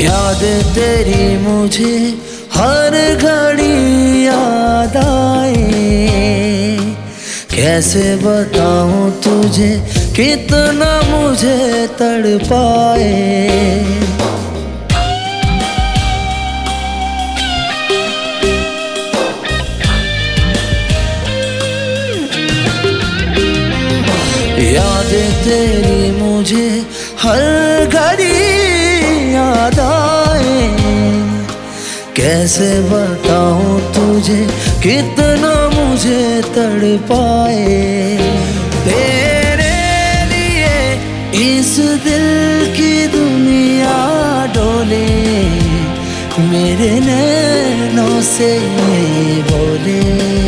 याद तेरी मुझे हर घड़ी याद आए, कैसे बताऊं तुझे कितना मुझे तड़पाए। याद तेरी मुझे हर घड़ी याद आए, कैसे बताऊं तुझे कितना मुझे तड़पाए। तेरे लिए इस दिल की दुनिया डोले, मेरे नैनों से बोले,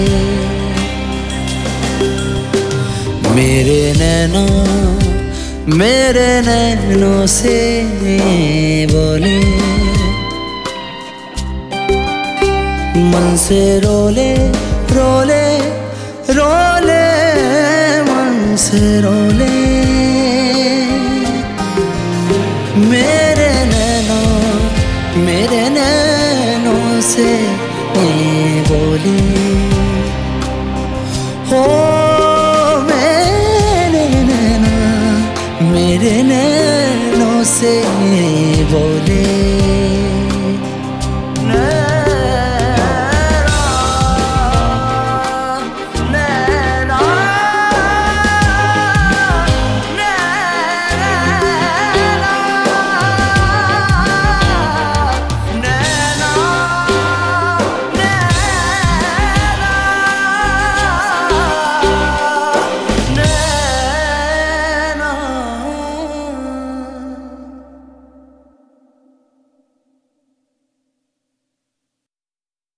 मेरे नैनों से बोले। मन से रोले रोले रोले, मन से रोले, मेरे नैनों से बोले। हो मेरे नैनों से बोले।